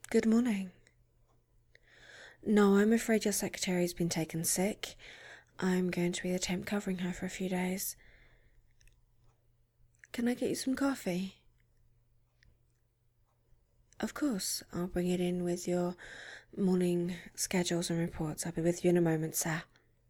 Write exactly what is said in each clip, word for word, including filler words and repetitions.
Good morning. No, I'm afraid your secretary's been taken sick. I'm going to be the temp covering her for a few days. Can I get you some coffee? Of course, I'll bring it in with your morning schedules and reports. I'll be with you in a moment, sir.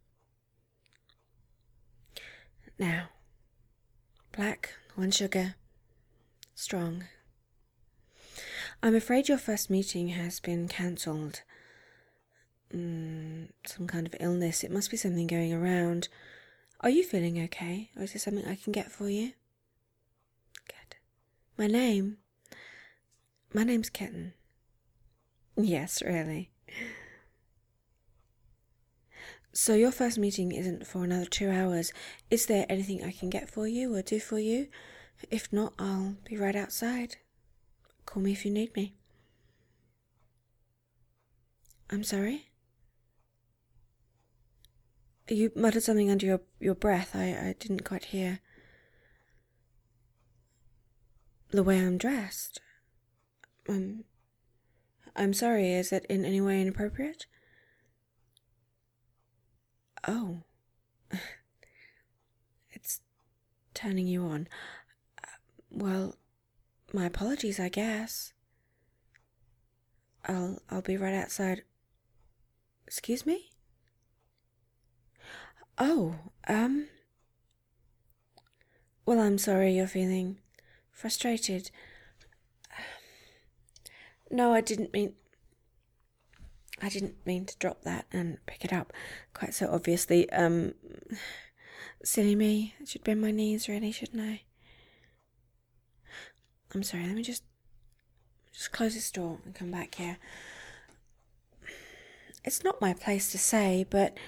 Now, black, one sugar, strong. I'm afraid your first meeting has been cancelled. Mm, some kind of illness. It must be something going around. Are you feeling okay? Or is there something I can get for you? Good. My name? My name's Kitten. Yes, really. So your first meeting isn't for another two hours. Is there anything I can get for you or do for you? If not, I'll be right outside. Call me if you need me. I'm sorry? You muttered something under your, your breath. I, I didn't quite hear. The way I'm dressed? Um, I'm sorry, is it in any way inappropriate? Oh. It's turning you on. Well, my apologies, I guess. I'll I'll be right outside. Excuse me? Oh, um... Well, I'm sorry you're feeling frustrated. No, I didn't mean... I didn't mean to drop that and pick it up quite so obviously. Um, silly me. I should bend my knees, really, shouldn't I? I'm sorry, let me just... Just close this door and come back here. It's not my place to say, but...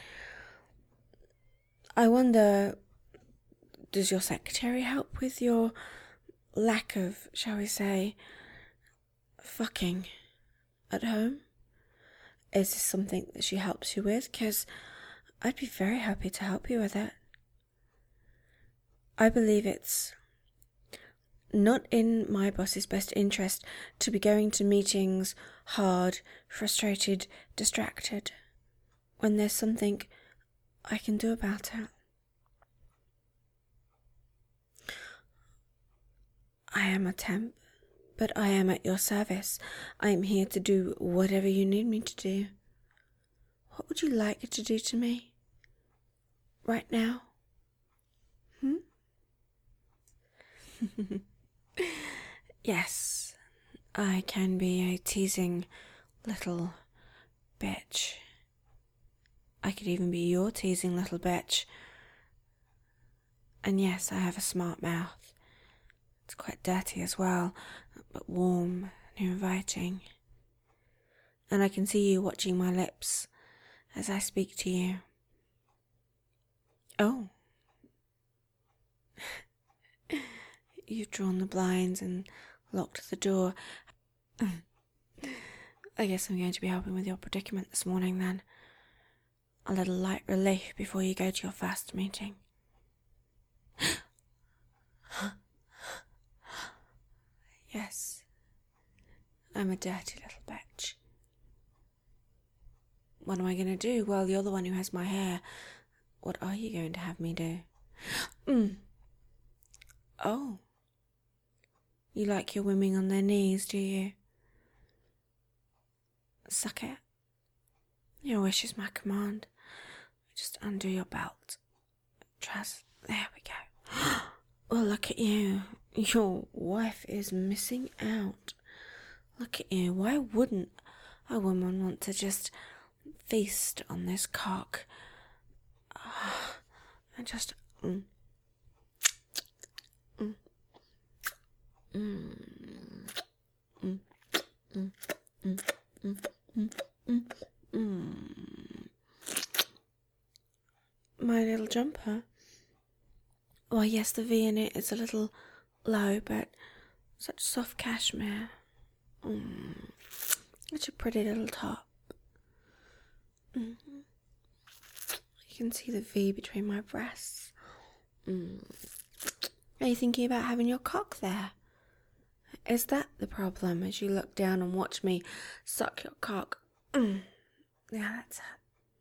I wonder... Does your secretary help with your lack of, shall we say, fucking at home? Is this something that she helps you with? Because I'd be very happy to help you with it. I believe it's not in my boss's best interest to be going to meetings hard, frustrated, distracted, when there's something I can do about it. I am a temp, but I am at your service. I am here to do whatever you need me to do. What would you like to do to me? Right now? Hmm? Yes, I can be a teasing little bitch. I could even be your teasing little bitch. And yes, I have a smart mouth. It's quite dirty as well, but warm and inviting. And I can see you watching my lips as I speak to you. Oh. You've drawn the blinds and locked the door. I guess I'm going to be helping with your predicament this morning then. A little light relief before you go to your first meeting. Yes, I'm a dirty little bitch. What am I going to do? Well, you're the one who has my hair. What are you going to have me do? Mm. Oh. You like your women on their knees, do you? Suck it. Your wish is my command. Just undo your belt. Trust. There we go. Oh, look at you. Your wife is missing out. Look at you. Why wouldn't a woman want to just feast on this cock? Uh, and just... Mm, mm, mm, mm, mm, mm, mm, mm, mm, mm. My little jumper. Why, yes, the V in it is a little low, but such soft cashmere. Mm. Such a pretty little top. Mm-hmm. You can see the V between my breasts. Mm. Are you thinking about having your cock there? Is that the problem as you look down and watch me suck your cock? Mm. Yeah, that's it.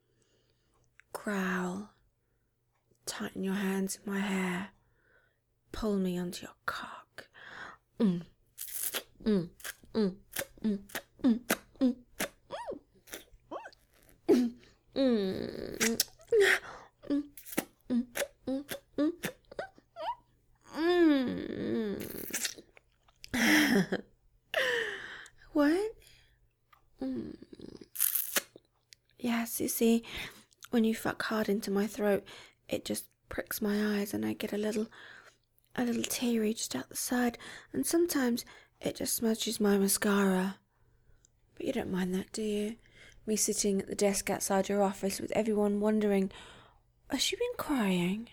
Growl. Tighten your hands in my hair. Pull me onto your cock. Mm. Mm. Mm. Mm. Mm. Mm. Mm. Mm. Mm. Mm. Mm. Mm. Mm. What? Mm. Yes, you see, when you fuck hard into my throat, it just pricks my eyes and I get a little, a little teary just out the side, and sometimes it just smudges my mascara. But you don't mind that, do you? Me sitting at the desk outside your office with everyone wondering, has she been crying?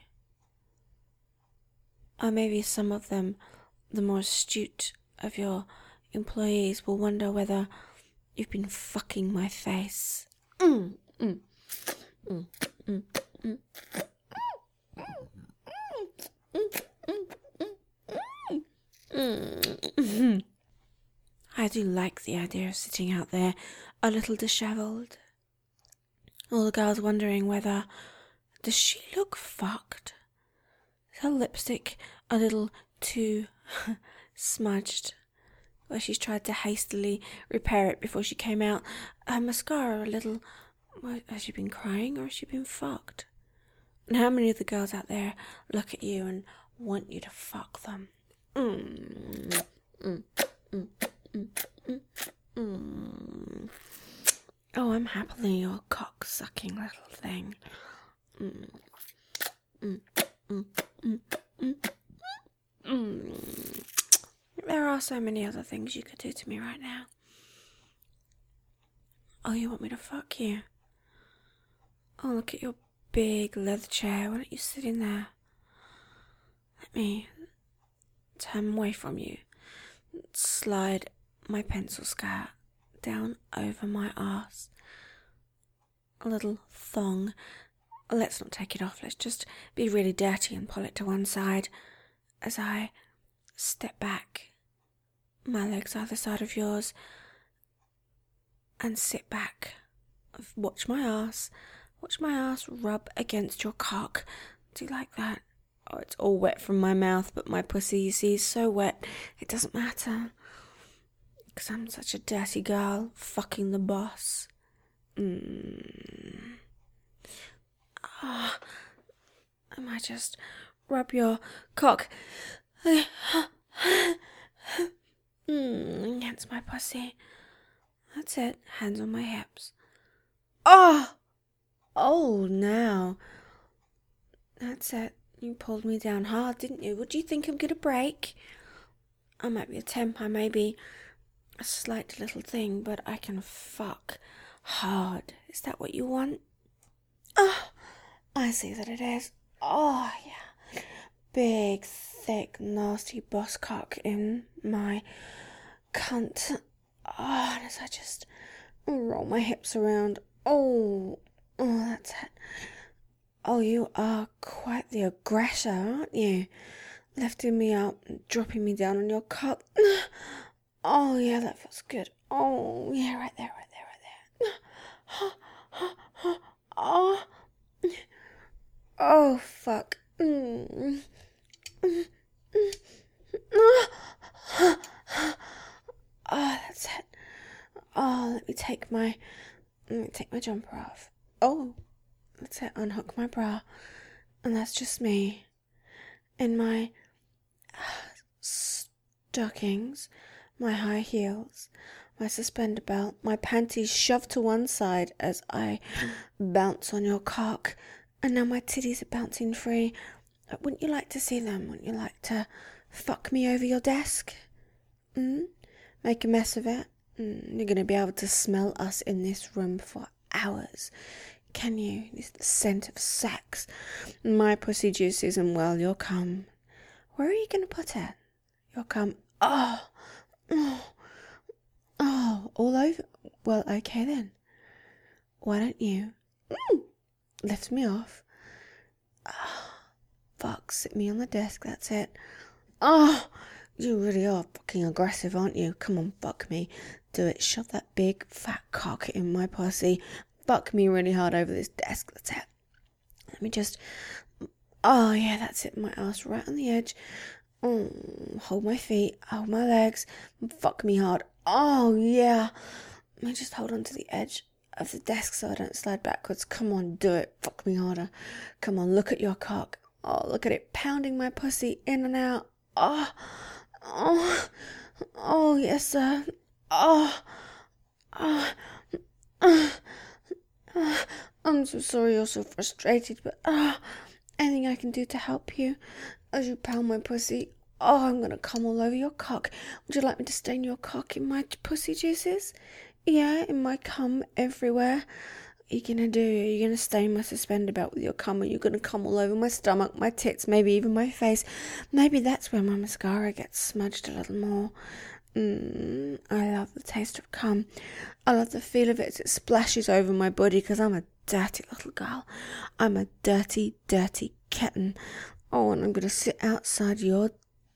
Or maybe some of them, the more astute of your employees, will wonder whether you've been fucking my face. Mm, mm, mm, mm, mm. Mm. I do like the idea of sitting out there a little dishevelled. All the girls wondering whether, does she look fucked? Is her lipstick a little too smudged? Or she's tried to hastily repair it before she came out. Her mascara a little... Well, has she been crying or has she been fucked? And how many of the girls out there look at you and want you to fuck them? Mm, mm, mm, mm, mm, mm. Oh, I'm happily your cock-sucking little thing. Mm, mm, mm, mm, mm, mm. There are so many other things you could do to me right now. Oh, you want me to fuck you? Oh, look at your big leather chair. Why don't you sit in there? Let me turn away from you. Slide my pencil skirt down over my arse. A little thong. Let's not take it off. Let's just be really dirty and pull it to one side as I step back, my legs either side of yours, and sit back. Watch my ass. Watch my ass rub against your cock. Do you like that? Oh, it's all wet from my mouth, but my pussy, you see, is so wet, it doesn't matter. Because I'm such a dirty girl, fucking the boss. Mm. Ah, I might just rub your cock mm, against my pussy. That's it. Hands on my hips. Oh! Oh, now. That's it. You pulled me down hard, didn't you? What do you think I'm gonna break? I might be a temp, I may be a slight little thing, but I can fuck hard. Is that what you want? Oh, I see that it is. Oh, yeah. Big, thick, nasty boss cock in my cunt. Oh, and as I just roll my hips around. Oh, oh, that's it. Oh, you are quite the aggressor, aren't you? Lifting me up and dropping me down on your cock. Oh, yeah, that feels good. Oh, yeah, right there, right there, right there. Oh, oh, fuck. Mm. Oh, that's it. Oh, let me take my, let me take my jumper off. Oh, that's it. Unhook my bra, and that's just me in my stockings, my high heels, my suspender belt, my panties shoved to one side as I bounce on your cock, and now my titties are bouncing free. Wouldn't you like to see them? Wouldn't you like to fuck me over your desk? Mm? Make a mess of it? Mm, you're going to be able to smell us in this room for hours. Can you? It's the scent of sex. My pussy juices and, well, your cum. Where are you going to put it? Your cum. Oh. Oh. Oh. All over? Well, okay then. Why don't you mm, lift me off? Oh. Fuck. Sit me on the desk. That's it. Oh. You really are fucking aggressive, aren't you? Come on, fuck me. Do it. Shove that big fat cock in my pussy. Fuck me really hard over this desk. That's it. Let me just... Oh, yeah, that's it. My ass right on the edge. Oh, hold my feet. Hold my legs. Fuck me hard. Oh, yeah. Let me just hold on to the edge of the desk so I don't slide backwards. Come on, do it. Fuck me harder. Come on, look at your cock. Oh, look at it pounding my pussy in and out. Oh, oh, oh, yes, sir. Oh, oh, oh, oh. I'm so sorry you're so frustrated, but oh, anything I can do to help you as you pound my pussy. Oh, I'm gonna come all over your cock. Would you like me to stain your cock in my pussy juices? Yeah, in my cum everywhere. What are you gonna do? Are you gonna stain my suspender belt with your cum? Are you gonna cum all over my stomach, my tits, maybe even my face? Maybe that's where my mascara gets smudged a little more. Mmm, I love the taste of cum. I love the feel of it as it splashes over my body because I'm a dirty little girl. I'm a dirty, dirty kitten. Oh, and I'm gonna sit outside your...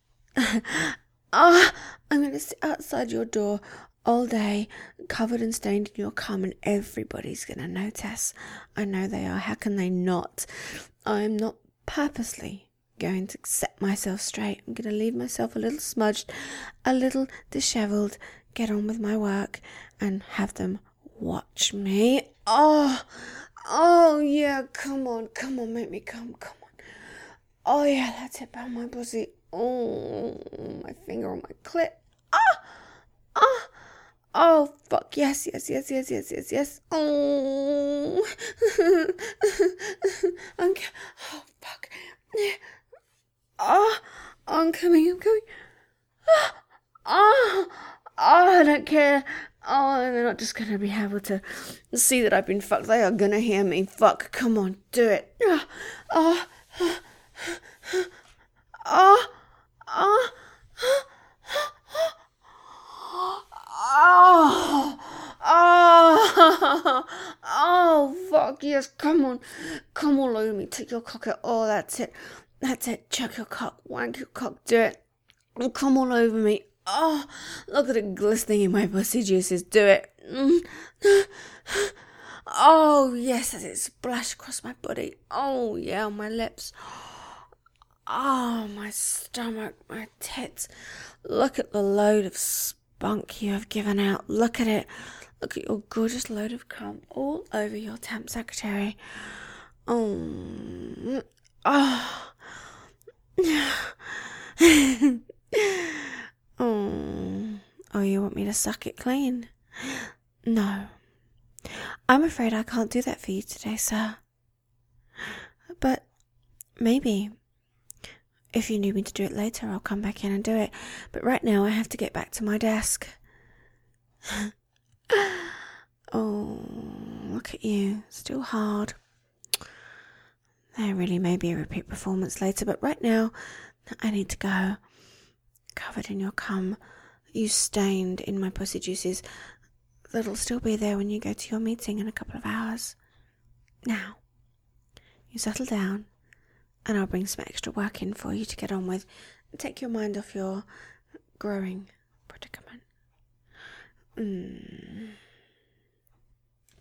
oh, I'm gonna sit outside your door all day, covered and stained in your cum, and everybody's gonna notice. I know they are. How can they not? I'm not purposely going to set myself straight. I'm going to leave myself a little smudged, a little dishevelled, get on with my work, and have them watch me. Oh, oh yeah, come on, come on, make me come, come on. Oh yeah, that's it, pound my pussy. Oh, my finger on my clit. Ah, ah. Oh, fuck, yes, yes, yes, yes, yes, yes, yes. Oh, I'm, oh, fuck. Oh, I'm coming, I'm coming. Oh, oh, oh, I don't care. Oh, they're not just going to be able to see that I've been fucked. They are going to hear me. Fuck, come on, do it. Oh, oh, oh, oh, oh, oh, oh, fuck, yes, come on. Come all over me, take your cock out. Oh, that's it. That's it. Chuck your cock. Wank your cock. Do it. Come all over me. Oh, look at it glistening in my pussy juices. Do it. Mm. Oh, yes, as it splashed across my body. Oh, yeah, on my lips. Oh, my stomach, my tits. Look at the load of spunk you have given out. Look at it. Look at your gorgeous load of cum all over your temp secretary. Oh, oh. oh, oh, you want me to suck it clean? No, I'm afraid I can't do that for you today, sir. But maybe if you need me to do it later, I'll come back in and do it. But right now, I have to get back to my desk. Oh, look at you, still hard. There really may be a repeat performance later, but right now, I need to go. Covered in your cum, you stained in my pussy juices. That'll still be there when you go to your meeting in a couple of hours. Now, you settle down, and I'll bring some extra work in for you to get on with. Take your mind off your growing predicament. Mm.